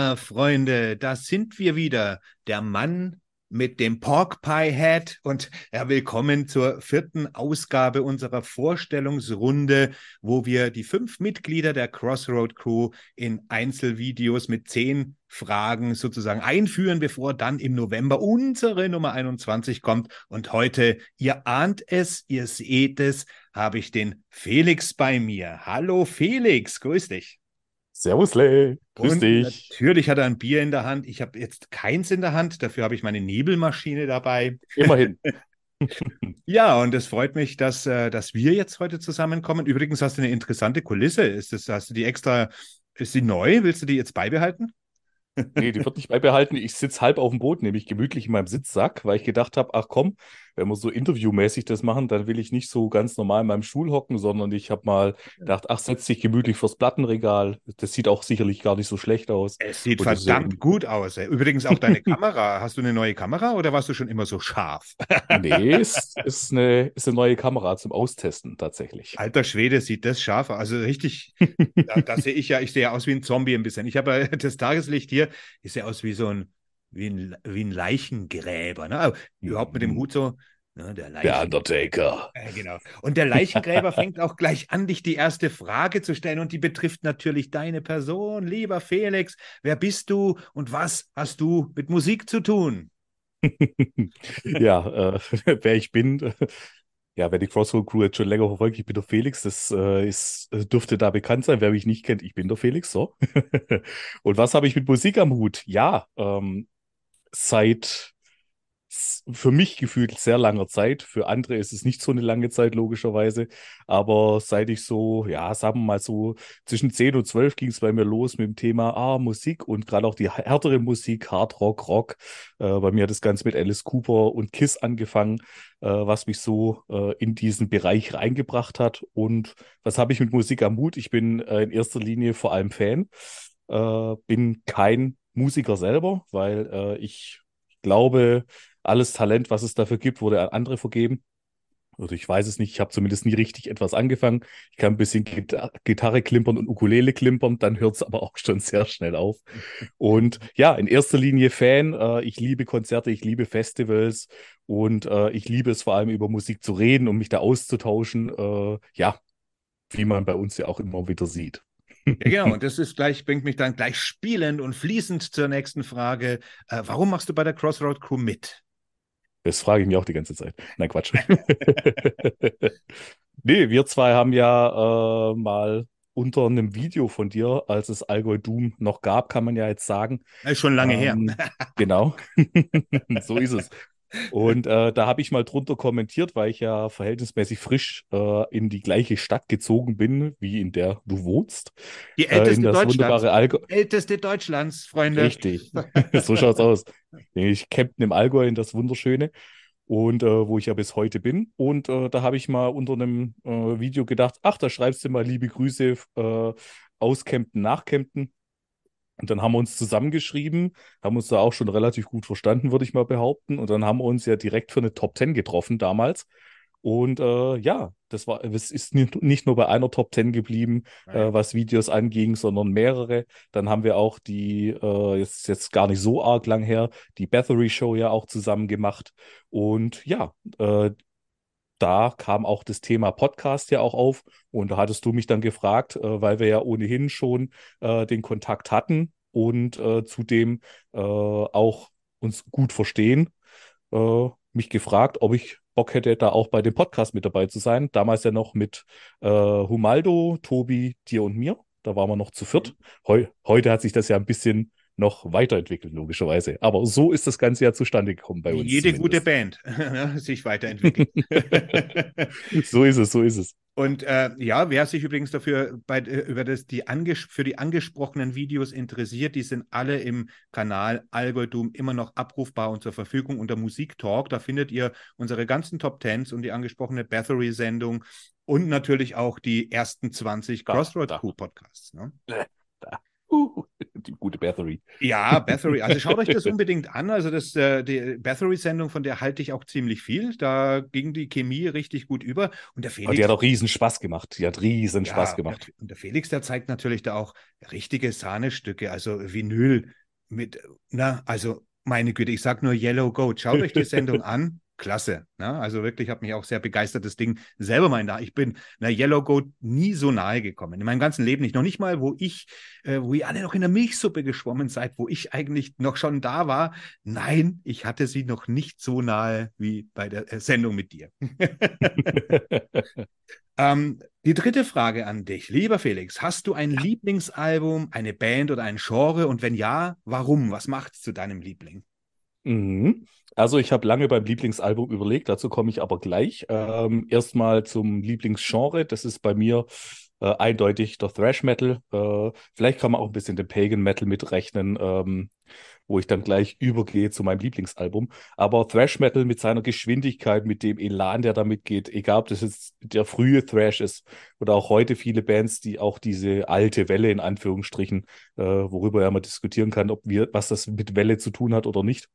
Ja, Freunde, da sind wir wieder. Der Mann mit dem Pork Pie Hat und willkommen zur 4. Ausgabe unserer Vorstellungsrunde, wo wir die 5 Mitglieder der Crossroad Crew in Einzelvideos mit 10 Fragen sozusagen einführen, bevor dann im November unsere Nummer 21 kommt. Und heute, ihr ahnt es, ihr seht es, habe ich den Felix bei mir. Hallo Felix, grüß dich. Servus, Lay. Grüß Und dich. natürlich hat er ein Bier in der Hand. Ich habe jetzt keins in der Hand, dafür habe ich meine Nebelmaschine dabei. Immerhin. Ja, und es freut mich, dass wir jetzt heute zusammenkommen. Übrigens hast du eine interessante Kulisse. Hast du die extra, ist die neu? Willst du die jetzt beibehalten? Nee, die wird nicht beibehalten. Ich sitze halb auf dem Boot, nämlich gemütlich in meinem Sitzsack, weil ich gedacht habe, ach komm, wenn wir so interviewmäßig das machen, dann will ich nicht so ganz normal in meinem Stuhl hocken, sondern ich habe mal gedacht, ach, setz dich gemütlich vors Plattenregal. Das sieht auch sicherlich gar nicht so schlecht aus. Es sieht Und das ist ja verdammt eben, gut aus. Ey. Übrigens auch deine Kamera. Hast du eine neue Kamera oder warst du schon immer so scharf? nee, ist eine neue Kamera zum Austesten tatsächlich. Alter Schwede, sieht das scharf aus. Also richtig, da sehe ich sehe ja aus wie ein Zombie ein bisschen. Ich habe das Tageslicht hier, ich sehe aus wie ein Leichengräber. Ne? Aber überhaupt mit dem Mhm. Hut so, ne? Der Der Leichen. Undertaker. Genau. Und der Leichengräber fängt auch gleich an, dich die erste Frage zu stellen. Und die betrifft natürlich deine Person. Lieber Felix, wer bist du und was hast du mit Musik zu tun? Ja, wer ich bin, ja, wer die Crossroad Crew jetzt schon länger verfolgt, ich bin der Felix, dürfte da bekannt sein. Wer mich nicht kennt, ich bin der Felix, so. Und was habe ich mit Musik am Hut? Ja, seit für mich gefühlt sehr langer Zeit. Für andere ist es nicht so eine lange Zeit, logischerweise. Aber seit ich so, ja, sagen wir mal so, zwischen 10 und 12 ging es bei mir los mit dem Thema Musik und gerade auch die härtere Musik, Hard Rock, Rock. Bei mir hat das Ganze mit Alice Cooper und Kiss angefangen, was mich so in diesen Bereich reingebracht hat. Und was habe ich mit Musik am Hut? Ich bin in 1. Linie vor allem Fan, bin kein Musiker selber, weil ich glaube, alles Talent, was es dafür gibt, wurde an andere vergeben. Oder ich weiß es nicht, ich habe zumindest nie richtig etwas angefangen. Ich kann ein bisschen Gitarre klimpern und Ukulele klimpern, dann hört es aber auch schon sehr schnell auf. Und ja, in 1. Linie Fan. Ich liebe Konzerte, ich liebe Festivals und ich liebe es vor allem über Musik zu reden und mich da auszutauschen. Ja, wie man bei uns ja auch immer wieder sieht. Ja, genau. Und das ist gleich, bringt mich dann gleich spielend und fließend zur nächsten Frage. Warum machst du bei der Crossroad Crew mit? Das frage ich mich auch die ganze Zeit. Nein, Quatsch. Nee, wir zwei haben ja mal unter einem Video von dir, als es Allgäu Doom noch gab, kann man ja jetzt sagen. Das ist schon lange her. Genau, so ist es. Und da habe ich mal drunter kommentiert, weil ich ja verhältnismäßig frisch in die gleiche Stadt gezogen bin, wie in der du wohnst, Die in älteste das Deutschlands. wunderbare Allgäu. Die älteste Deutschlands, Freunde. Richtig, so schaut's aus. Ich Captain im Allgäu in das Wunderschöne und wo ich ja bis heute bin. Und da habe ich mal unter einem Video gedacht, ach, da schreibst du mal liebe Grüße aus Kempten nach Kempten. Und dann haben wir uns zusammengeschrieben, haben uns da auch schon relativ gut verstanden, würde ich mal behaupten. Und dann haben wir uns ja direkt für eine Top 10 getroffen damals. Und ja, es ist nicht nur bei einer Top 10 geblieben, Nein. was Videos anging, sondern mehrere. Dann haben wir auch jetzt gar nicht so arg lang her, die Bathory Show ja auch zusammen gemacht. Und ja, da kam auch das Thema Podcast ja auch auf. Und da hattest du mich dann gefragt, weil wir ja ohnehin schon den Kontakt hatten und zudem auch uns gut verstehen, mich gefragt, ob ich Bock hätte, da auch bei dem Podcast mit dabei zu sein. Damals ja noch mit Humaldo, Tobi, dir und mir. Da waren wir noch zu viert. Heute hat sich das ja ein bisschen noch weiterentwickelt, logischerweise. Aber so ist das Ganze ja zustande gekommen bei Wie uns jede gute zumindest. Band sich weiterentwickelt. So ist es, so ist es. Und ja, wer sich übrigens dafür für die angesprochenen Videos interessiert, die sind alle im Kanal Allgäu-Doom immer noch abrufbar und zur Verfügung unter Musiktalk. Da findet ihr unsere ganzen Top Tens und die angesprochene Bathory-Sendung und natürlich auch die ersten 20 Da, Crossroad da. Crew Podcasts. Ne? Da. Uh. die gute Bathory. Ja, Bathory. Also schaut euch das unbedingt an. Also die Bathory-Sendung, von der halte ich auch ziemlich viel. Da ging die Chemie richtig gut über. Und der Aber die hat Felix, auch riesen Spaß gemacht. Die hat riesen Spaß ja, gemacht. und der Felix, der zeigt natürlich da auch richtige Sahnestücke, also Vinyl mit, na, also meine Güte, ich sag nur Yellow Goat. Schaut euch die Sendung an. Klasse. Na, also wirklich hat mich auch sehr begeistert, das Ding selber mal da. Ich bin einer Yellow Goat nie so nahe gekommen. In meinem ganzen Leben nicht. Noch nicht mal, wo ihr alle noch in der Milchsuppe geschwommen seid, wo ich eigentlich noch schon da war. Nein, ich hatte sie noch nicht so nahe wie bei der Sendung mit dir. Die dritte Frage an dich, lieber Felix. Hast du ein Lieblingsalbum, eine Band oder ein Genre? Und wenn ja, warum? Was macht's zu deinem Liebling? Mhm. Also ich habe lange beim Lieblingsalbum überlegt, dazu komme ich aber gleich. Erstmal zum Lieblingsgenre, das ist bei mir eindeutig der Thrash Metal. Vielleicht kann man auch ein bisschen den Pagan Metal mitrechnen, wo ich dann gleich übergehe zu meinem Lieblingsalbum. Aber Thrash Metal mit seiner Geschwindigkeit, mit dem Elan, der damit geht, egal ob das jetzt der frühe Thrash ist oder auch heute viele Bands, die auch diese alte Welle in Anführungsstrichen, worüber ja mal diskutieren kann, was das mit Welle zu tun hat oder nicht.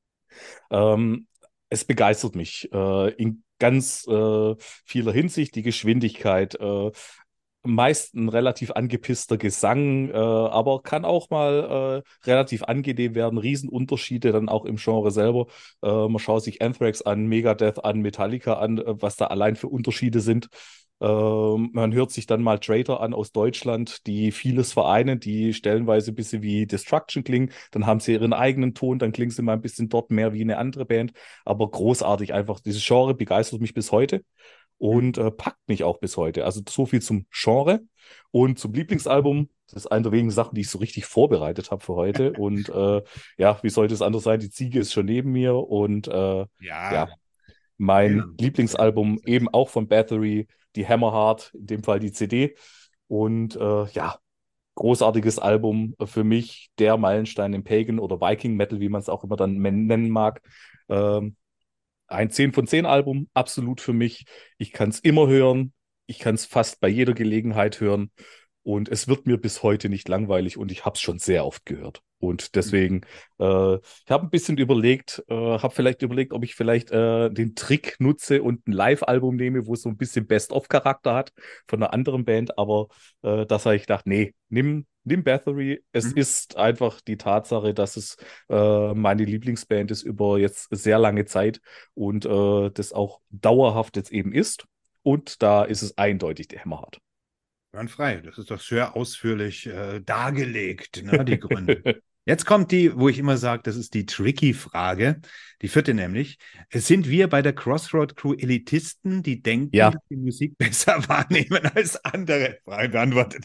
Ähm, Es begeistert mich in ganz vieler Hinsicht, die Geschwindigkeit, meist ein relativ angepisster Gesang, aber kann auch mal relativ angenehm werden. Riesenunterschiede dann auch im Genre selber. Man schaut sich Anthrax an, Megadeth an, Metallica an, was da allein für Unterschiede sind. Man hört sich dann mal Traitor an aus Deutschland, die vieles vereinen, die stellenweise ein bisschen wie Destruction klingen. Dann haben sie ihren eigenen Ton, dann klingen sie mal ein bisschen dort mehr wie eine andere Band. Aber großartig einfach. Dieses Genre begeistert mich bis heute und packt mich auch bis heute. Also so viel zum Genre und zum Lieblingsalbum. Das ist eine der wenigen Sachen, die ich so richtig vorbereitet habe für heute. Und ja, wie sollte es anders sein? Die Ziege ist schon neben mir und Ja, ja, mein sehr, sehr Lieblingsalbum sehr eben schön. auch von Bathory, die Hammerheart, in dem Fall die CD. Und ja, großartiges Album für mich, der Meilenstein im Pagan oder Viking Metal, wie man es auch immer dann nennen mag. Ähm, ein 10 von 10 Album, absolut für mich. Ich kann es immer hören. Ich kann es fast bei jeder Gelegenheit hören. Und es wird mir bis heute nicht langweilig und ich habe es schon sehr oft gehört. Und deswegen, ich habe ein bisschen überlegt, habe vielleicht überlegt, ob ich vielleicht den Trick nutze und ein Live-Album nehme, wo es so ein bisschen Best-of-Charakter hat von einer anderen Band. Aber das habe ich gedacht, nee, nimm Bathory. Es Mhm. ist einfach die Tatsache, dass es meine Lieblingsband ist über jetzt sehr lange Zeit und das auch dauerhaft jetzt eben ist. Und da ist es eindeutig die Hammerheart. Frei. Das ist doch sehr ausführlich dargelegt, ne, die Gründe. Jetzt kommt die, wo ich immer sage, das ist die tricky Frage, die vierte nämlich. Sind wir bei der Crossroad Crew Elitisten, die denken, Ja, dass die Musik besser wahrnehmen als andere? Frage beantwortet.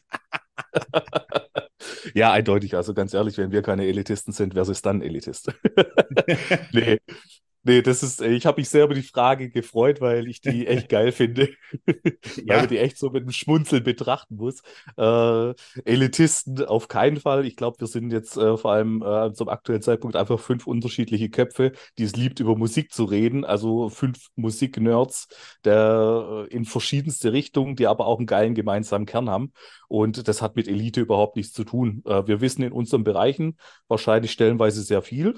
ja, eindeutig. Also ganz ehrlich, wenn wir keine Elitisten sind, wer ist dann Elitist? Nee, nee, ich habe mich sehr über die Frage gefreut, weil ich die echt geil finde. Weil man Ja, die echt so mit einem Schmunzeln betrachten muss. Äh, Elitisten auf keinen Fall. Ich glaube, wir sind jetzt vor allem zum aktuellen Zeitpunkt einfach 5 unterschiedliche Köpfe, die es liebt, über Musik zu reden. Also 5 Musik-Nerds in verschiedenste Richtungen, die aber auch einen geilen gemeinsamen Kern haben. Und das hat mit Elite überhaupt nichts zu tun. Wir wissen in unseren Bereichen wahrscheinlich stellenweise sehr viel.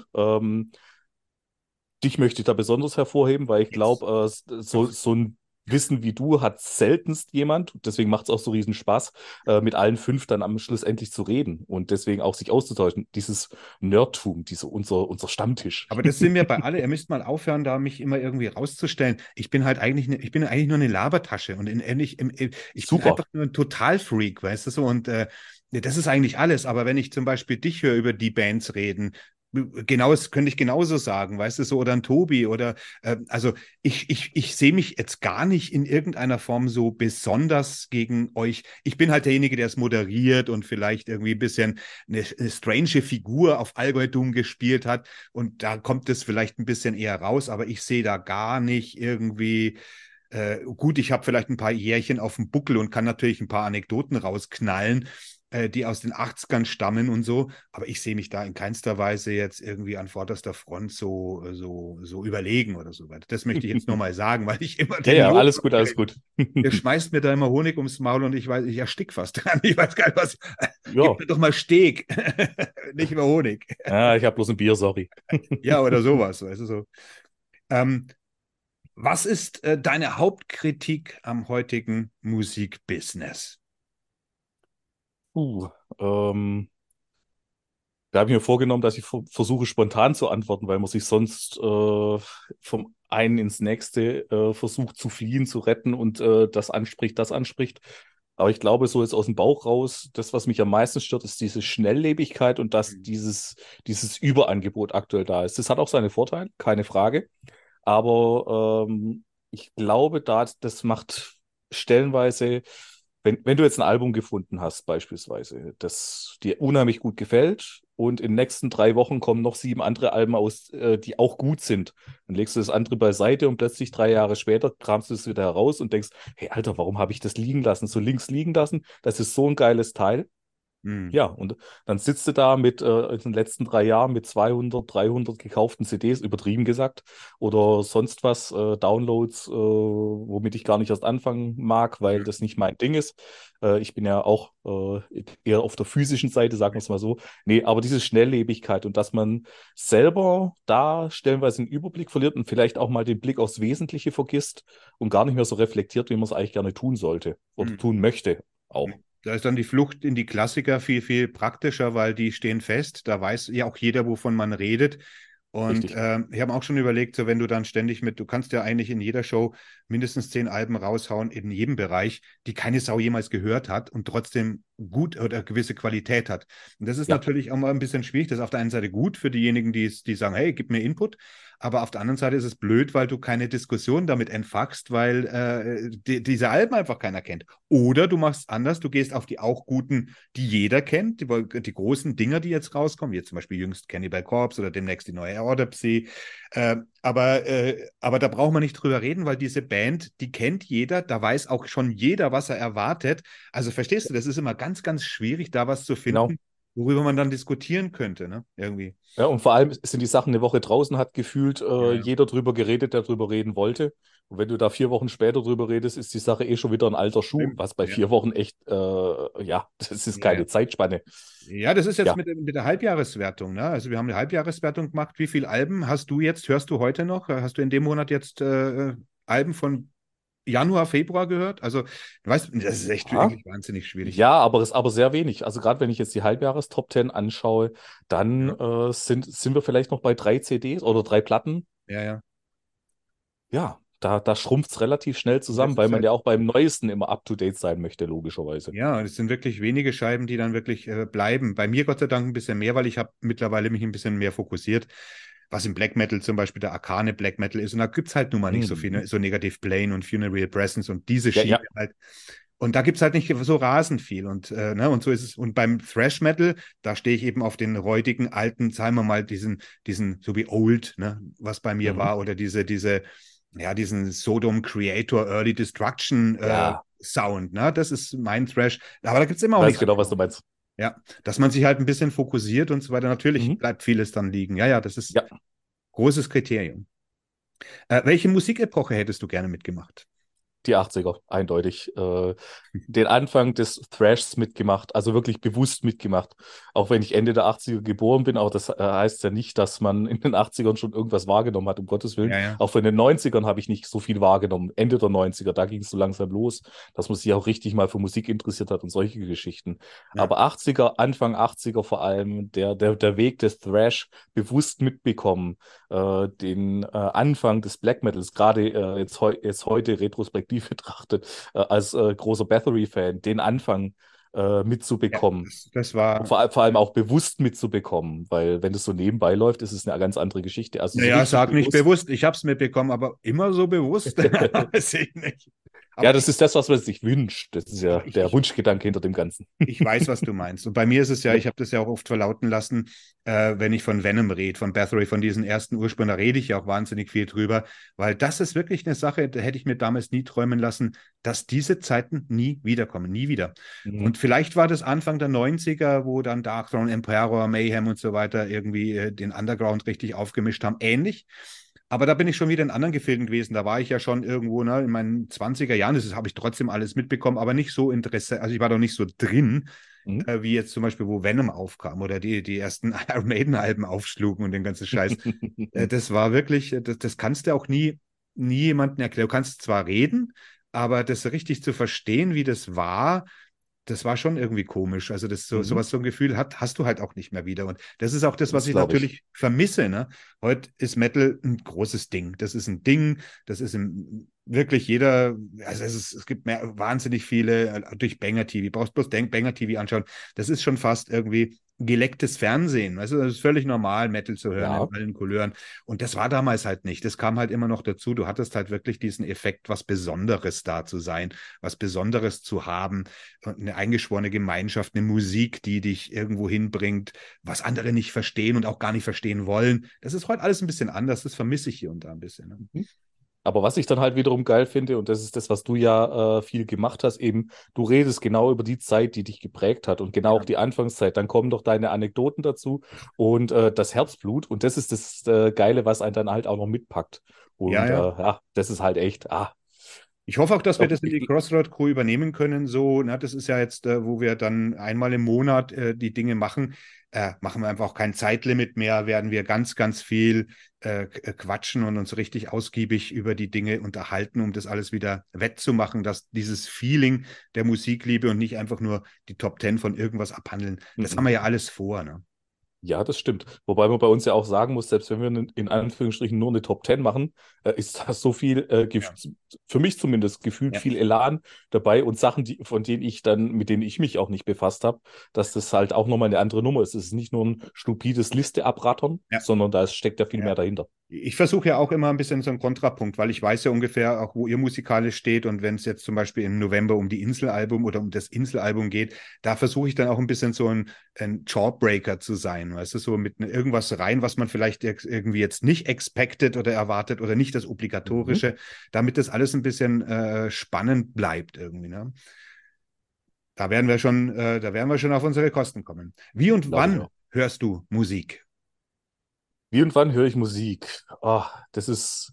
Dich möchte ich da besonders hervorheben, weil ich jetzt. glaube, so ein Wissen wie du hat seltenst jemand. Deswegen macht es auch so riesen Spaß, mit allen 5 dann am Schluss endlich zu reden und deswegen auch sich auszutauschen. Dieses Nerdtum, unser Stammtisch. Aber das sind wir bei alle. Ihr müsst mal aufhören, da mich immer irgendwie rauszustellen. Ich bin halt eigentlich, ich bin eigentlich nur eine Labertasche und ich bin Super. einfach nur ein Totalfreak, weißt du so. Und das ist eigentlich alles. Aber wenn ich zum Beispiel dich höre über die Bands reden, genau, das könnte ich genauso sagen, weißt du so, oder ein Tobi oder also ich sehe mich jetzt gar nicht in irgendeiner Form so besonders gegen euch. Ich bin halt derjenige, der es moderiert und vielleicht irgendwie ein bisschen eine strange Figur auf Allgäu-Dumm gespielt hat. Und da kommt es vielleicht ein bisschen eher raus, aber ich sehe da gar nicht irgendwie. Gut, ich habe vielleicht ein paar Jährchen auf dem Buckel und kann natürlich ein paar Anekdoten rausknallen. die aus den 80ern stammen und so. Aber ich sehe mich da in keinster Weise jetzt irgendwie an vorderster Front so überlegen oder so weiter. Das möchte ich jetzt nur mal sagen, weil ich immer Ja, den ja, Lob alles gut, alles gut. der schmeißt mir da immer Honig ums Maul und ich weiß, ich erstick fast dran. Ich weiß gar nicht, was. Gib Ja, mir doch mal Steak, nicht mehr Honig. ja, ich habe bloß ein Bier, sorry. Ja, oder sowas, weißt du so. Ähm, Was ist deine Hauptkritik am heutigen Musikbusiness? Uh, ähm, Da habe ich mir vorgenommen, dass ich versuche, spontan zu antworten, weil man sich sonst vom einen ins nächste versucht zu fliehen, zu retten und das anspricht. Aber ich glaube, so jetzt aus dem Bauch raus, das, was mich am meisten stört, ist diese Schnelllebigkeit und dass dieses Überangebot aktuell da ist. Das hat auch seine Vorteile, keine Frage. Aber ich glaube, das macht stellenweise, wenn du jetzt ein Album gefunden hast, beispielsweise, das dir unheimlich gut gefällt und in den nächsten 3 Wochen kommen noch 7 andere Alben aus, die auch gut sind, dann legst du das andere beiseite und plötzlich 3 Jahre später kramst du es wieder heraus und denkst, hey Alter, warum habe ich das liegen lassen, so links liegen lassen? Das ist so ein geiles Teil. Hm. Ja, und dann sitzt du da mit in den letzten 3 Jahren mit 200, 300 gekauften CDs, übertrieben gesagt, oder sonst was, Downloads, womit ich gar nicht erst anfangen mag, weil das nicht mein Ding ist. Ich bin ja auch eher auf der physischen Seite, sagen wir es mal so. Nee, aber diese Schnelllebigkeit und dass man selber da stellenweise den Überblick verliert und vielleicht auch mal den Blick aufs Wesentliche vergisst und gar nicht mehr so reflektiert, wie man es eigentlich gerne tun sollte oder Hm. tun möchte auch. Da ist dann die Flucht in die Klassiker viel, viel praktischer, weil die stehen fest. Da weiß ja auch jeder, wovon man redet. Und Richtig. ich habe auch schon überlegt, so wenn du dann ständig du kannst ja eigentlich in jeder Show mindestens 10 Alben raushauen, in jedem Bereich, die keine Sau jemals gehört hat und trotzdem gut oder gewisse Qualität hat. Und das ist Ja. natürlich auch mal ein bisschen schwierig. Das ist auf der einen Seite gut für diejenigen, die sagen, hey, gib mir Input. Aber auf der anderen Seite ist es blöd, weil du keine Diskussion damit entfachst, weil diese Alben einfach keiner kennt. Oder du machst es anders, du gehst auf die auch guten, die jeder kennt, die großen Dinger, die jetzt rauskommen, wie jetzt zum Beispiel jüngst Cannibal Corpse oder demnächst die neue Autopsy. Aber da braucht man nicht drüber reden, weil diese Band, die kennt jeder, da weiß auch schon jeder, was er erwartet. Also verstehst du, das ist immer ganz, ganz schwierig, da was zu Genau. finden, worüber man dann diskutieren könnte, ne? Irgendwie. Ja, und vor allem sind die Sachen eine Woche draußen, hat gefühlt Ja, ja. jeder drüber geredet, der drüber reden wollte. Und wenn du da 4 Wochen später drüber redest, ist die Sache eh schon wieder ein alter Schuh, Stimmt. was bei Ja, 4 Wochen echt, ja, das ist ja, keine ja. Zeitspanne. Ja, das ist jetzt Ja, mit der Halbjahreswertung, ne? Also wir haben eine Halbjahreswertung gemacht. Wie viele Alben hast du jetzt, hörst du heute noch? Hast du in dem Monat jetzt Alben von Januar, Februar gehört? Also, du weißt, das ist echt ja, wirklich wahnsinnig schwierig. ja, aber es ist aber sehr wenig. Also gerade wenn ich jetzt die Halbjahres-Top 10 anschaue, dann Ja, sind wir vielleicht noch bei 3 CDs oder 3 Platten. ja, ja. Ja, da schrumpft es relativ schnell Das zusammen, weil ist man halt, ja auch beim Neuesten immer up-to-date sein möchte, logischerweise. ja, es sind wirklich wenige Scheiben, die dann wirklich bleiben. Bei mir Gott sei Dank ein bisschen mehr, weil ich habe mittlerweile mich ein bisschen mehr fokussiert, was im Black Metal zum Beispiel der arkane Black Metal ist. Und da gibt es halt nun mal nicht so viel, Mhm. ne? So Negative Plane und Funeral Presence und diese Ja, Schiene ja. halt. Und da gibt es halt nicht so rasend viel. Und so ist es. Und beim Thrash Metal, da stehe ich eben auf den räudigen, alten, sagen wir mal, diesen, so wie Old, ne, was bei mir Mhm. war, oder ja, diesen Sodom Creator Early Destruction Ja, Sound, ne? Das ist mein Thrash. Aber da gibt es immer ich auch weiß nicht so genau, was viel. du meinst. Ja, dass man sich halt ein bisschen fokussiert und so weiter. Natürlich Mhm. bleibt vieles dann liegen. Ja, ja, das ist Ja, großes Kriterium. Welche Musikepoche hättest du gerne mitgemacht? die 80er, eindeutig. Den Anfang des Thrashs mitgemacht, also wirklich bewusst mitgemacht. Auch wenn ich Ende der 80er geboren bin, auch das heißt ja nicht, dass man in den 80ern schon irgendwas wahrgenommen hat, um Gottes Willen. Ja, ja. Auch von den 90ern habe ich nicht so viel wahrgenommen. Ende der 90er, da ging es so langsam los, dass man sich auch richtig mal für Musik interessiert hat und solche Geschichten. Ja. Aber 80er, Anfang 80er vor allem, der Weg des Thrash bewusst mitbekommen, den Anfang des Black Metals, gerade jetzt heute retrospektiv betrachtet, als großer Bathory-Fan, den Anfang Ja, mitzubekommen. das Und war, vor allem auch bewusst mitzubekommen, weil wenn das so nebenbei läuft, ist es eine ganz andere Geschichte. Also so naja, richtig sag nicht bewusst. bewusst, ich habe es mitbekommen, aber immer so bewusst, weiß ich nicht. Ja, Aber das ist das, was man sich wünscht. Das ist ja aber ich, der ich, Wunschgedanke hinter dem Ganzen. Ich weiß, was du meinst. Und bei mir ist es ja, Ja. ich habe das ja auch oft verlauten lassen, wenn ich von Venom rede, von Bathory, von diesen ersten Ursprüngen, da rede ich ja auch wahnsinnig viel drüber, weil das ist wirklich eine Sache, da hätte ich mir damals nie träumen lassen, dass diese Zeiten nie wiederkommen, nie wieder. Mhm. Und vielleicht war das Anfang der 90er, wo dann Darkthrone, Emperor, Mayhem und so weiter irgendwie den Underground richtig aufgemischt haben, ähnlich. Aber da bin ich schon wieder in anderen Gefilden gewesen. Da war ich ja schon irgendwo, ne, in meinen 20er Jahren. Das habe ich trotzdem alles mitbekommen, aber nicht so Interesse. Also ich war doch nicht so drin, Mhm. wie jetzt zum Beispiel, wo Venom aufkam oder die ersten Iron Maiden-Alben aufschlugen und den ganzen Scheiß. Das war wirklich, das kannst du auch nie jemandem erklären. Du kannst zwar reden, aber das richtig zu verstehen, wie das war schon irgendwie komisch. Also Mhm. sowas, so ein Gefühl hast du halt auch nicht mehr wieder. Und das ist auch das, was Das ich glaube ich. natürlich vermisse. Ne? Heute ist Metal ein großes Ding. Das ist ein Ding. Das ist wirklich jeder, also es gibt wahnsinnig viele durch Banger TV. Brauchst bloß Banger TV anschauen. Das ist schon fast irgendwie gelecktes Fernsehen. Weißt du, das ist völlig normal, Metal zu hören in Ja. allen Couleuren. Und das war damals halt nicht. Das kam halt immer noch dazu. Du hattest halt wirklich diesen Effekt, was Besonderes da zu sein, was Besonderes zu haben, eine eingeschworene Gemeinschaft, eine Musik, die dich irgendwo hinbringt, was andere nicht verstehen und auch gar nicht verstehen wollen. Das ist heute alles ein bisschen anders. Das vermisse ich hier und da ein bisschen. Ne? Mhm. Aber was ich dann halt wiederum geil finde, und das ist das, was du ja viel gemacht hast, eben, du redest genau über die Zeit, die dich geprägt hat und genau auch Ja. die Anfangszeit. Dann kommen doch deine Anekdoten dazu und das Herzblut. Und das ist das Geile, was einen dann halt auch noch mitpackt. Ja, Und ja. ja, das ist halt echt, Ich hoffe auch, dass wir ob das in ich, die Crossroad Crew übernehmen können. So, na, das ist ja jetzt, wo wir dann einmal im Monat die Dinge machen. Machen wir einfach auch kein Zeitlimit mehr, werden wir ganz viel quatschen und uns richtig ausgiebig über die Dinge unterhalten, um das alles wieder wettzumachen, dass dieses Feeling der Musikliebe und nicht einfach nur die Top Ten von irgendwas abhandeln. Das haben Mhm. wir ja alles vor, ne? Ja, das stimmt. Wobei man bei uns ja auch sagen muss, selbst wenn wir in Anführungsstrichen nur eine Top 10 machen, ist da so viel, Ja, für mich zumindest, gefühlt ja, viel Elan dabei und Sachen, mit denen ich mich auch nicht befasst habe, dass das halt auch nochmal eine andere Nummer ist. Es ist nicht nur ein stupides Liste abrattern, ja. sondern da steckt ja viel mehr Ja. dahinter. Ich versuche ja auch immer ein bisschen so einen Kontrapunkt, weil ich weiß ja ungefähr auch, wo ihr musikalisch steht. Und wenn es jetzt zum Beispiel im November um die Inselalbum oder um das Inselalbum geht, da versuche ich dann auch ein bisschen so ein Jawbreaker zu sein. Weißt du, so mit irgendwas rein, was man vielleicht irgendwie jetzt nicht expected oder erwartet oder nicht das Mhm. Obligatorische, damit das alles ein bisschen spannend bleibt irgendwie. Ne? Da werden wir schon auf unsere Kosten kommen. Wie und Glaube ich wann auch. hörst du Musik? Wie und wann höre ich Musik? Das ist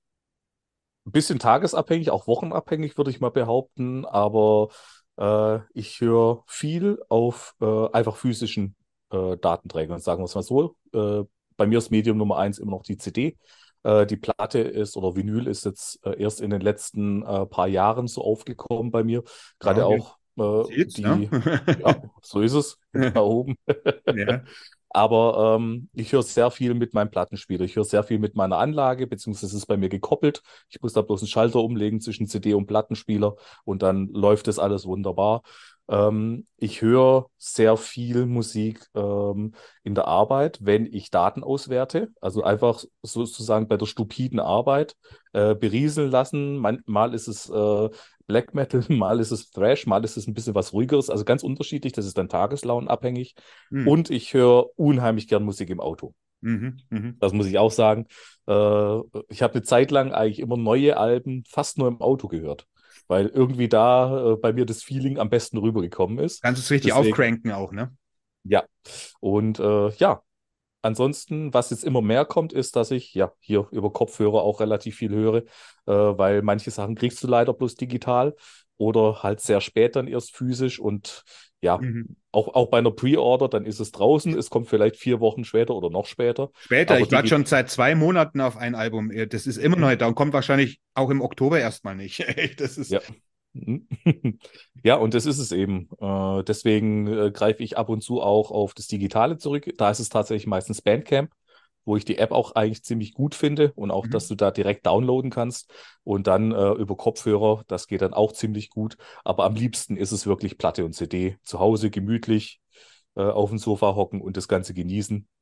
ein bisschen tagesabhängig, auch wochenabhängig, würde ich mal behaupten, aber ich höre viel auf einfach physischen Datenträgern, sagen wir es mal so. Bei mir ist Medium Nummer eins immer noch die CD. Die Platte ist oder Vinyl ist jetzt erst in den letzten paar Jahren so aufgekommen bei mir. Ja, Gerade auch man sieht's, ne? ja, so ist es, da oben. Ja. Aber ich höre sehr viel mit meinem Plattenspieler. Ich höre sehr viel mit meiner Anlage, beziehungsweise es ist bei mir gekoppelt. Ich muss da bloß einen Schalter umlegen zwischen CD und Plattenspieler und dann läuft das alles wunderbar. Ich höre sehr viel Musik in der Arbeit, wenn ich Daten auswerte. Also einfach sozusagen bei der stupiden Arbeit berieseln lassen. Mal ist es Black Metal, mal ist es Thrash, mal ist es ein bisschen was ruhigeres. Also ganz unterschiedlich. Das ist dann tageslaunenabhängig. Hm. Und ich höre unheimlich gern Musik im Auto. Mhm. Mhm. Das muss ich auch sagen. Ich habe eine Zeit lang eigentlich immer neue Alben fast nur im Auto gehört, weil irgendwie da bei mir das Feeling am besten rübergekommen ist. Kannst du es richtig Deswegen, aufcranken auch, ne? ja. Und ja, ansonsten, was jetzt immer mehr kommt, ist, dass ich ja hier über Kopfhörer auch relativ viel höre, weil manche Sachen kriegst du leider bloß digital oder halt sehr spät dann erst physisch und ja, Mhm. auch bei einer Pre-Order, dann ist es draußen, es kommt vielleicht 4 Wochen später oder noch später, Später, aber ich warte schon digital. seit 2 Monaten auf ein Album. Das ist immer noch nicht da und kommt wahrscheinlich auch im Oktober erstmal nicht. Das ist. Ja. Mhm. Ja, und das ist es eben. Deswegen greife ich ab und zu auch auf das Digitale zurück. Da ist es tatsächlich meistens Bandcamp, wo ich die App auch eigentlich ziemlich gut finde und auch, dass Mhm. du da direkt downloaden kannst. Und dann über Kopfhörer, das geht dann auch ziemlich gut. Aber am liebsten ist es wirklich Platte und CD. Zu Hause gemütlich auf dem Sofa hocken und das Ganze genießen.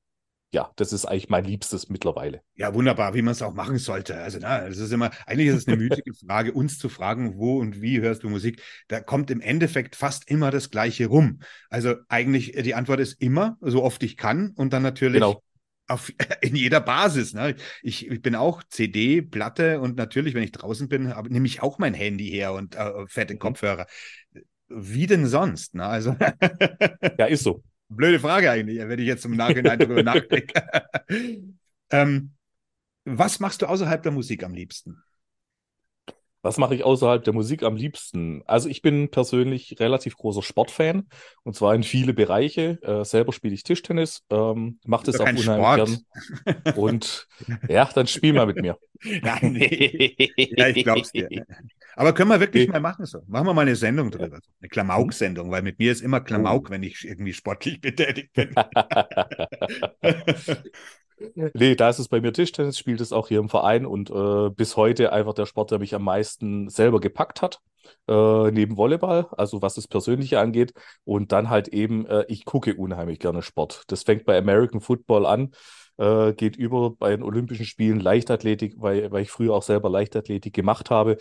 ja, das ist eigentlich mein Liebstes mittlerweile. Ja, wunderbar, wie man es auch machen sollte. Also, na, es ist immer, eigentlich ist es eine müßige Frage, uns zu fragen, wo und wie hörst du Musik? Da kommt im Endeffekt fast immer das Gleiche rum. Also, eigentlich, die Antwort ist immer, so oft ich kann und dann natürlich Genau. auf, in jeder Basis. Ne? Ich bin auch CD, Platte und natürlich, wenn ich draußen bin, nehme ich auch mein Handy her und fette Mhm. Kopfhörer. Wie denn sonst? Ne? Also, Ja, ist so. blöde Frage eigentlich, wenn ich jetzt im Nachhinein darüber nachdenke. ähm, Was machst du außerhalb der Musik am liebsten? Was mache ich außerhalb der Musik am liebsten? Also ich bin persönlich relativ großer Sportfan und zwar in viele Bereiche. Selber spiele ich Tischtennis, mache Das ist das doch auch kein unheimlich Sport. gern. Und ja, dann spiel mal mit mir. Nein, nee. Ja, ich glaub's dir. Aber können wir wirklich Nee. mal machen so. Machen wir mal eine Sendung Ja. drüber. Eine Hm? Klamauk-Sendung, weil mit mir ist immer Oh. Klamauk, wenn ich irgendwie sportlich betätigt bin. Nee, da ist es bei mir Tischtennis, spielt es auch hier im Verein und bis heute einfach der Sport, der mich am meisten selber gepackt hat, neben Volleyball, also was das Persönliche angeht. Und dann halt eben, ich gucke unheimlich gerne Sport. Das fängt bei American Football an, geht über bei den Olympischen Spielen Leichtathletik, weil ich früher auch selber Leichtathletik gemacht habe.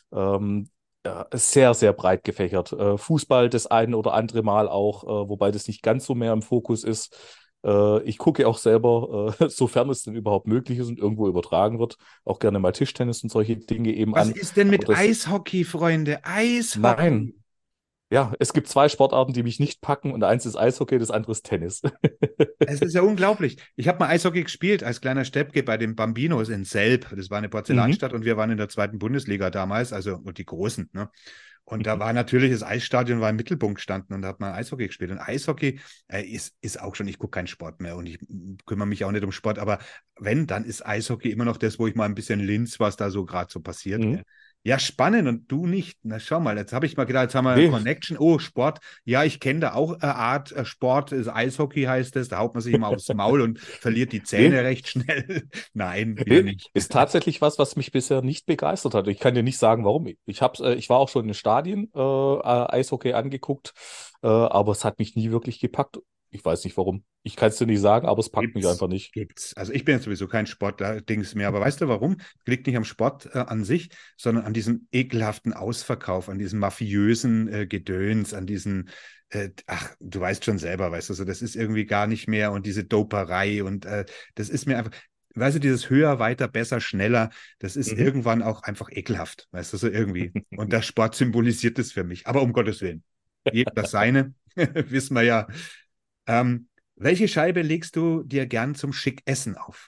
Ja, sehr, sehr breit gefächert. Fußball das ein oder andere Mal auch, wobei das nicht ganz so mehr im Fokus ist. Ich gucke auch selber, sofern es denn überhaupt möglich ist und irgendwo übertragen wird, auch gerne mal Tischtennis und solche Dinge eben Was an. ist denn Aber mit das, Eishockey, Freunde? nein, Eishockey. ja, es gibt zwei Sportarten, die mich nicht packen und eins ist Eishockey, das andere ist Tennis. Es ist ja unglaublich. Ich habe mal Eishockey gespielt als kleiner Steppke bei den Bambinos in Selb. Das war eine Mhm. Porzellanstadt und wir waren in der zweiten Bundesliga damals, also und die Großen. Ne? Und da Mhm. war natürlich das Eisstadion war im Mittelpunkt gestanden und da hat man Eishockey gespielt. Und Eishockey ist auch schon, ich gucke keinen Sport mehr und ich kümmere mich auch nicht um Sport, aber wenn, dann ist Eishockey immer noch das, wo ich mal ein bisschen links, was da so gerade so passiert. Mhm. Gell? Ja, spannend und du nicht. Na, schau mal, jetzt habe ich mal gedacht, jetzt haben wir eine Nee, Connection. Oh, Sport. Ja, ich kenne da auch eine Art Sport, ist Eishockey heißt es. Da haut man sich immer aufs Maul und verliert die nee, Zähne recht schnell. Nein, wieder nee, nicht. ist tatsächlich was, was mich bisher nicht begeistert hat. Ich kann dir nicht sagen, warum. Ich war auch schon in Stadien Eishockey angeguckt, aber es hat mich nie wirklich gepackt. Ich weiß nicht warum. Ich kann es dir nicht sagen, aber es packt mich Gibt's, einfach nicht. gibt's. Also ich bin jetzt sowieso kein Sportler-Dings mehr, aber weißt du warum? Liegt nicht am Sport an sich, sondern an diesem ekelhaften Ausverkauf, an diesem mafiösen Gedöns, an diesen, ach, du weißt schon selber, weißt du, so, das ist irgendwie gar nicht mehr und diese Doperei und das ist mir einfach, weißt du, dieses höher, weiter, besser, schneller, das ist Mhm. irgendwann auch einfach ekelhaft, weißt du, so irgendwie. Und der Sport symbolisiert es für mich, aber um Gottes Willen. Jedem das seine, wissen wir ja. Ähm, Welche Scheibe legst du dir gern zum Schickessen auf?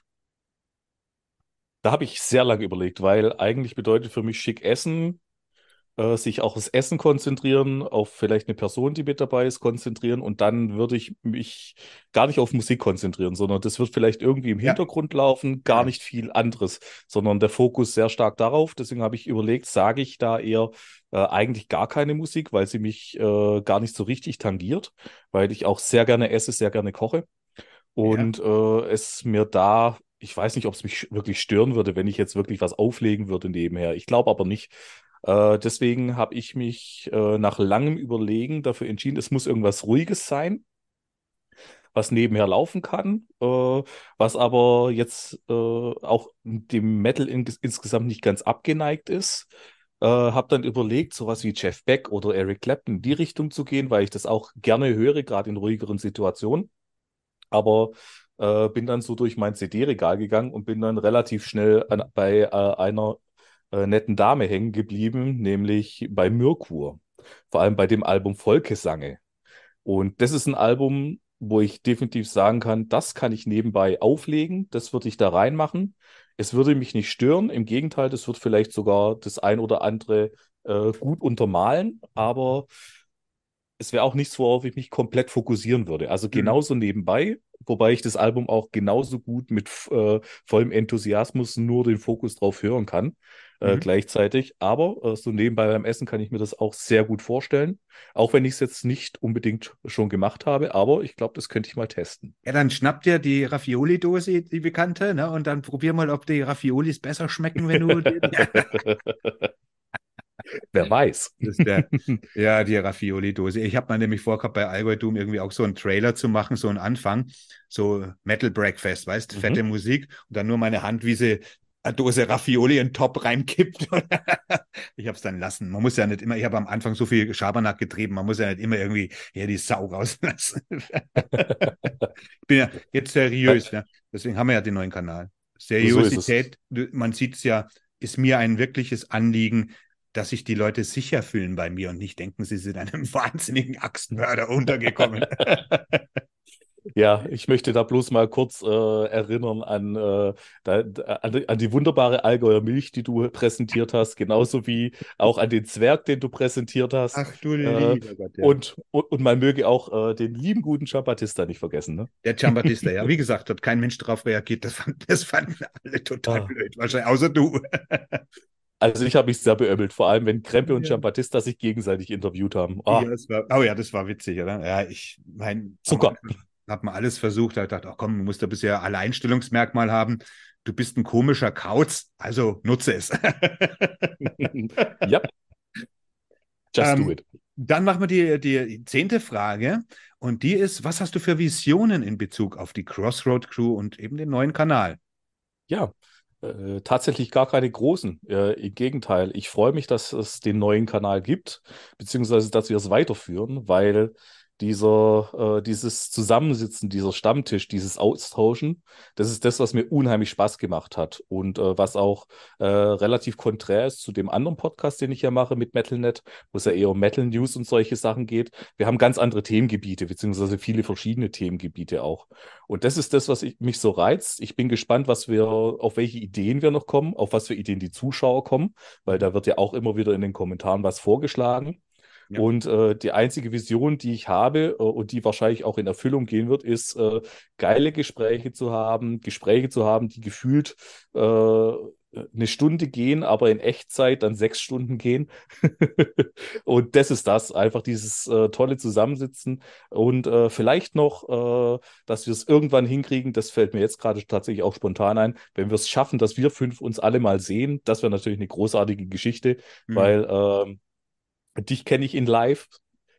Da habe ich sehr lange überlegt, weil eigentlich bedeutet für mich schick essen, sich auch aufs Essen konzentrieren, auf vielleicht eine Person, die mit dabei ist, konzentrieren und dann würde ich mich gar nicht auf Musik konzentrieren, sondern das wird vielleicht irgendwie im Ja, Hintergrund laufen, gar genau. nicht viel anderes, sondern der Fokus sehr stark darauf. Deswegen habe ich überlegt, sage ich da eher eigentlich gar keine Musik, weil sie mich gar nicht so richtig tangiert, weil ich auch sehr gerne esse, sehr gerne koche Ja, und es mir da ich weiß nicht, ob es mich wirklich stören würde, wenn ich jetzt wirklich was auflegen würde nebenher. Ich glaube aber nicht. Deswegen habe ich mich nach langem Überlegen dafür entschieden, es muss irgendwas Ruhiges sein, was nebenher laufen kann, was aber jetzt auch dem Metal insgesamt nicht ganz abgeneigt ist. Habe dann überlegt, sowas wie Jeff Beck oder Eric Clapton in die Richtung zu gehen, weil ich das auch gerne höre, gerade in ruhigeren Situationen. Aber bin dann so durch mein CD-Regal gegangen und bin dann relativ schnell bei einer netten Dame hängen geblieben, nämlich bei Mirkur. Vor allem bei dem Album Volkesange. Und das ist ein Album, wo ich definitiv sagen kann, das kann ich nebenbei auflegen, das würde ich da reinmachen. Es würde mich nicht stören, im Gegenteil, das wird vielleicht sogar das ein oder andere gut untermalen, aber es wäre auch nichts, worauf ich mich komplett fokussieren würde. Also mhm. genauso nebenbei, wobei ich das Album auch genauso gut mit vollem Enthusiasmus nur den Fokus drauf hören kann, Mhm. gleichzeitig. Aber so nebenbei beim Essen kann ich mir das auch sehr gut vorstellen. Auch wenn ich es jetzt nicht unbedingt schon gemacht habe, aber ich glaube, das könnte ich mal testen. Ja, dann schnapp dir die Raffioli-Dose, die bekannte, ne? Und dann probier mal, ob die Raviolis besser schmecken, wenn du die. Wer weiß. Das ist ja, die Raffioli-Dose. Ich habe mal nämlich vorgehabt, bei Allgäu Doom irgendwie auch so einen Trailer zu machen, so einen Anfang, so Metal Breakfast, weißt, fette Mhm. Musik und dann nur meine Hand, wie sie eine Dose Raffioli in den Top reinkippt. Ich habe es dann lassen. Man muss ja nicht immer, ich habe am Anfang so viel Schabernack getrieben, man muss ja nicht immer irgendwie hier die Sau rauslassen. Ich bin ja jetzt seriös, ja. Deswegen haben wir ja den neuen Kanal. So ist es. Seriosität, man sieht es ja, ist mir ein wirkliches Anliegen, dass sich die Leute sicher fühlen bei mir und nicht denken, sie sind einem wahnsinnigen Axtmörder untergekommen. Ja, ich möchte da bloß mal kurz erinnern an die wunderbare Allgäuer Milch, die du präsentiert hast, genauso wie auch an den Zwerg, den du präsentiert hast. Ach du Äh, lieber Gott, ja. und man möge auch den lieben guten Giambattista nicht vergessen, ne? Der Giambattista, ja, wie gesagt, hat kein Mensch darauf reagiert. Das fanden alle total Ah. blöd, wahrscheinlich, außer du. Also ich habe mich sehr beömmelt, vor allem wenn Krempe und Ja. Giambattista sich gegenseitig interviewt haben. Ah, Ja, oh ja, das war witzig, oder? Ja, ich meine, am Zucker. Anfang hat man alles versucht, da dachte, ach komm, du musst da bisher Alleinstellungsmerkmal haben. Du bist ein komischer Kauz, also nutze es. Ja, just do ähm, it. dann machen wir die 10. Frage und die ist, was hast du für Visionen in Bezug auf die Crossroad Crew und eben den neuen Kanal? Ja, tatsächlich gar keine großen. Im Gegenteil, ich freue mich, dass es den neuen Kanal gibt, beziehungsweise dass wir es weiterführen, weil dieses Zusammensitzen, dieser Stammtisch, dieses Austauschen, das ist das, was mir unheimlich Spaß gemacht hat und was auch relativ konträr ist zu dem anderen Podcast, den ich ja mache mit MetalNet, wo es ja eher um Metal News und solche Sachen geht. Wir haben ganz andere Themengebiete, beziehungsweise viele verschiedene Themengebiete auch. Und das ist das, was mich so reizt. Ich bin gespannt, auf welche Ideen wir noch kommen, auf was für Ideen die Zuschauer kommen, weil da wird ja auch immer wieder in den Kommentaren was vorgeschlagen. Ja. Und die einzige Vision, die ich habe und die wahrscheinlich auch in Erfüllung gehen wird, ist, geile Gespräche zu haben, die gefühlt eine Stunde gehen, aber in Echtzeit dann 6 Stunden gehen. Und das ist das, einfach dieses tolle Zusammensitzen und vielleicht noch, dass wir es irgendwann hinkriegen, das fällt mir jetzt gerade tatsächlich auch spontan ein, wenn wir es schaffen, dass wir 5 uns alle mal sehen, das wäre natürlich eine großartige Geschichte, Hm. weil dich kenne ich in live,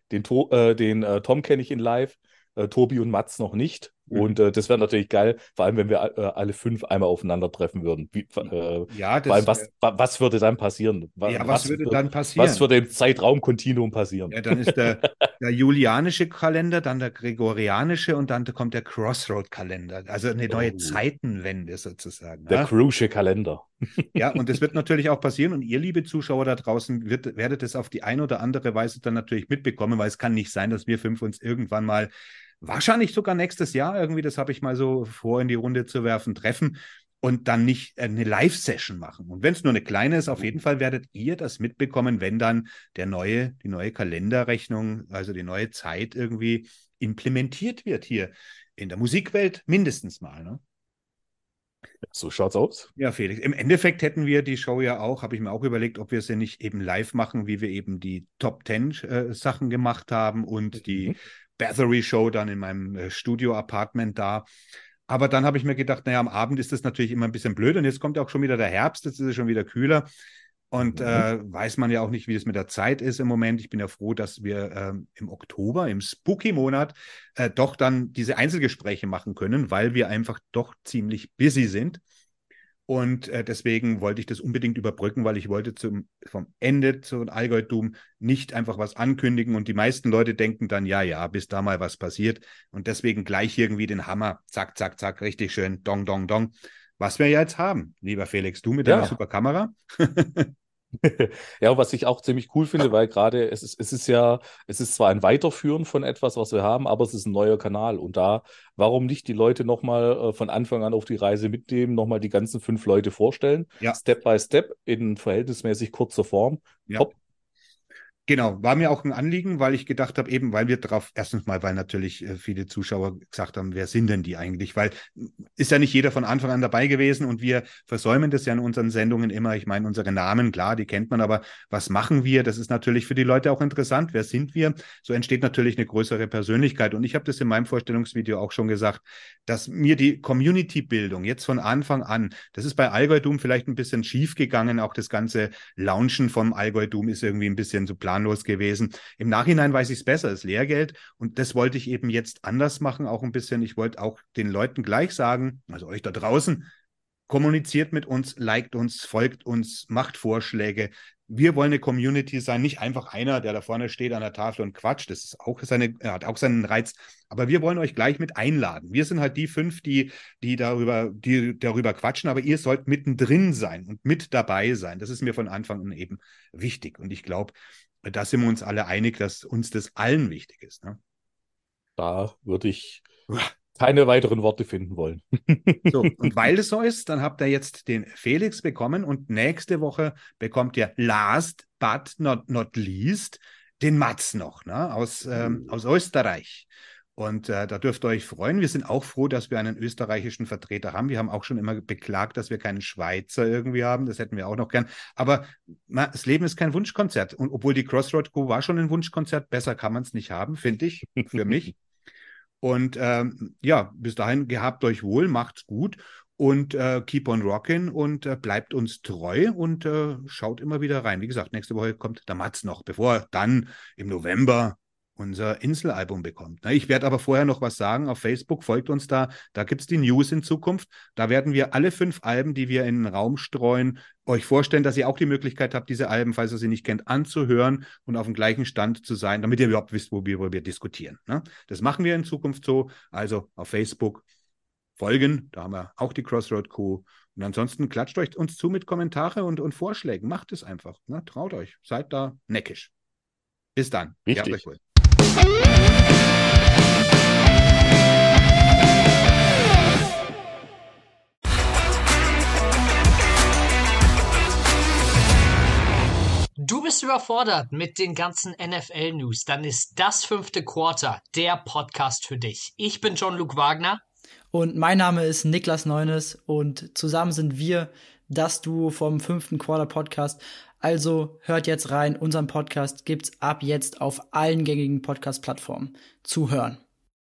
den Tom kenne ich in live, Tobi und Mats noch nicht. Mhm. Und das wäre natürlich geil, vor allem wenn wir alle 5 einmal aufeinandertreffen würden. Ja, Vor allem, das, was würde dann passieren? ja, was würde dann Was passieren? würde im Zeitraumkontinuum passieren? Ja, dann ist der julianische Kalender, dann der gregorianische und dann kommt der Crossroad-Kalender. Also eine neue Oh, Zeitenwende sozusagen. der Ja, Crucial Kalender. ja, und das wird natürlich auch passieren. Und ihr, liebe Zuschauer da draußen, werdet es auf die eine oder andere Weise dann natürlich mitbekommen, weil es kann nicht sein, dass wir 5 uns irgendwann mal, wahrscheinlich sogar nächstes Jahr irgendwie, das habe ich mal so vor in die Runde zu werfen, treffen und dann nicht eine Live-Session machen. Und wenn es nur eine kleine ist, auf jeden Fall werdet ihr das mitbekommen, wenn dann die neue Kalenderrechnung, also die neue Zeit irgendwie implementiert wird hier in der Musikwelt mindestens mal. Ne? So schaut's aus. Ja, Felix. Im Endeffekt hätten wir die Show ja auch, habe ich mir auch überlegt, ob wir sie nicht eben live machen, wie wir eben die Top 10 Sachen gemacht haben und die Mhm. Bathory Show dann in meinem Studio-Apartment da. Aber dann habe ich mir gedacht, naja, am Abend ist das natürlich immer ein bisschen blöd und jetzt kommt ja auch schon wieder der Herbst, jetzt ist es schon wieder kühler und Mhm. weiß man ja auch nicht, wie es mit der Zeit ist im Moment. Ich bin ja froh, dass wir im Oktober, im Spooky-Monat, doch dann diese Einzelgespräche machen können, weil wir einfach doch ziemlich busy sind. Und deswegen wollte ich das unbedingt überbrücken, weil ich wollte vom Ende zu Allgäu-Doom nicht einfach was ankündigen. Und die meisten Leute denken dann, ja, ja, bis da mal was passiert. Und deswegen gleich irgendwie den Hammer, zack, zack, zack, richtig schön, dong, dong, dong. Was wir ja jetzt haben, lieber Felix, du mit deiner Ja. super Kamera. Ja, was ich auch ziemlich cool finde, weil gerade es ist zwar ein Weiterführen von etwas, was wir haben, aber es ist ein neuer Kanal. Und da, warum nicht die Leute nochmal von Anfang an auf die Reise mitnehmen, nochmal die ganzen 5 Leute vorstellen, Ja, Step by Step in verhältnismäßig kurzer Form. ja. Top. Genau, war mir auch ein Anliegen, weil ich gedacht habe, eben, weil wir drauf, erstens mal, weil natürlich viele Zuschauer gesagt haben, wer sind denn die eigentlich? Weil ist ja nicht jeder von Anfang an dabei gewesen und wir versäumen das ja in unseren Sendungen immer. Ich meine, unsere Namen, klar, die kennt man, aber was machen wir? Das ist natürlich für die Leute auch interessant. Wer sind wir? So entsteht natürlich eine größere Persönlichkeit. Und ich habe das in meinem Vorstellungsvideo auch schon gesagt, dass mir die Community-Bildung jetzt von Anfang an, das ist bei Allgäu Doom vielleicht ein bisschen schief gegangen, auch das ganze Launchen vom Allgäu Doom ist irgendwie ein bisschen so planlos gewesen. Im Nachhinein weiß ich es besser, ist Lehrgeld und das wollte ich eben jetzt anders machen, auch ein bisschen. Ich wollte auch den Leuten gleich sagen, also euch da draußen, kommuniziert mit uns, liked uns, folgt uns, macht Vorschläge. Wir wollen eine Community sein, nicht einfach einer, der da vorne steht an der Tafel und quatscht. Das ist auch hat auch seinen Reiz. Aber wir wollen euch gleich mit einladen. Wir sind halt die 5, die darüber quatschen, aber ihr sollt mittendrin sein und mit dabei sein. Das ist mir von Anfang an eben wichtig. Und ich glaube, da sind wir uns alle einig, dass uns das allen wichtig ist. Ne? Da würde ich keine weiteren Worte finden wollen. So, und weil das so ist, dann habt ihr jetzt den Felix bekommen und nächste Woche bekommt ihr last but not least den Mats noch, ne, aus Österreich. Und da dürft ihr euch freuen. Wir sind auch froh, dass wir einen österreichischen Vertreter haben. Wir haben auch schon immer beklagt, dass wir keinen Schweizer irgendwie haben. Das hätten wir auch noch gern. Aber das Leben ist kein Wunschkonzert. Und obwohl die Crossroad Crew war schon ein Wunschkonzert, besser kann man es nicht haben, finde ich, für mich. Und ja, bis dahin gehabt euch wohl, macht's gut und keep on rocking und bleibt uns treu und schaut immer wieder rein. Wie gesagt, nächste Woche kommt der Mats noch, bevor er dann im November unser Inselalbum bekommt. Ich werde aber vorher noch was sagen. Auf Facebook folgt uns da. Da gibt es die News in Zukunft. Da werden wir alle 5 Alben, die wir in den Raum streuen, euch vorstellen, dass ihr auch die Möglichkeit habt, diese Alben, falls ihr sie nicht kennt, anzuhören und auf dem gleichen Stand zu sein, damit ihr überhaupt wisst, worüber wir diskutieren. Ne? Das machen wir in Zukunft so. Also auf Facebook folgen. Da haben wir auch die Crossroad Crew. Und ansonsten klatscht euch uns zu mit Kommentare und Vorschlägen. Macht es einfach. Ne? Traut euch. Seid da neckisch. Bis dann. Richtig. Ja, euch wohl. Du bist überfordert mit den ganzen NFL-News, dann ist das 5. Quarter der Podcast für dich. Ich bin John-Luke Wagner. Und mein Name ist Niklas Neunes und zusammen sind wir das Duo vom 5. Quarter Podcast. Also hört jetzt rein, unseren Podcast gibt's ab jetzt auf allen gängigen Podcast-Plattformen zu hören.